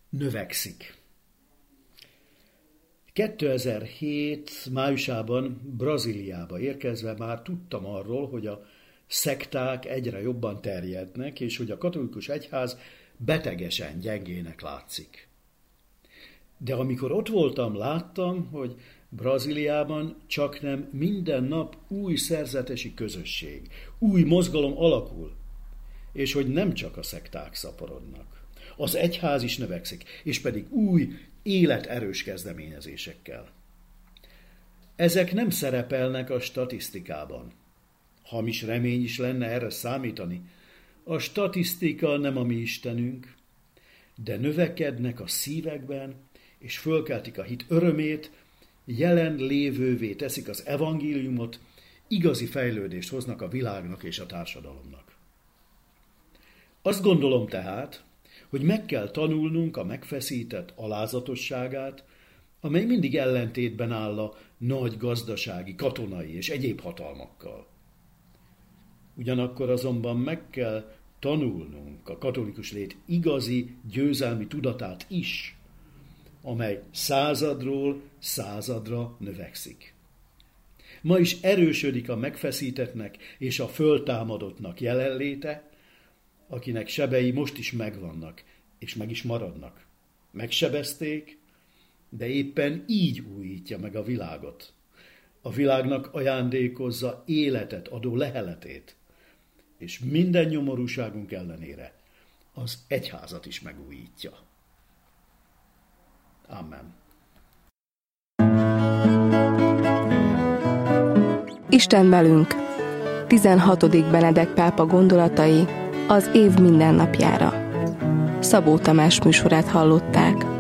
növekszik. 2007 májusában Brazíliába érkezve már tudtam arról, hogy a szekták egyre jobban terjednek, és hogy a katolikus egyház betegesen gyengének látszik. De amikor ott voltam, láttam, hogy Brazíliában csaknem minden nap új szerzetesi közösség, új mozgalom alakul, és hogy nem csak a szekták szaporodnak. Az egyház is növekszik, és pedig új, életerős kezdeményezésekkel. Ezek nem szerepelnek a statisztikában. Hamis remény is lenne erre számítani. A statisztika nem a mi istenünk, de növekednek a szívekben, és fölkeltik a hit örömét, jelen lévővé teszik az evangéliumot, igazi fejlődést hoznak a világnak és a társadalomnak. Azt gondolom tehát, hogy meg kell tanulnunk a megfeszített alázatosságát, amely mindig ellentétben áll a nagy gazdasági, katonai és egyéb hatalmakkal. Ugyanakkor azonban meg kell tanulnunk a katolikus lét igazi győzelmi tudatát is, amely századról századra növekszik. Ma is erősödik a megfeszítettnek és a föltámadottnak jelenléte, akinek sebei most is megvannak, és meg is maradnak. Megsebezték, de éppen így újítja meg a világot. A világnak ajándékozza életet adó leheletét, és minden nyomorúságunk ellenére az egyházat is megújítja. Amen. Isten velünk. 16. Benedek pápa gondolatai az év mindennapjára. Szabó Tamás műsorát hallották.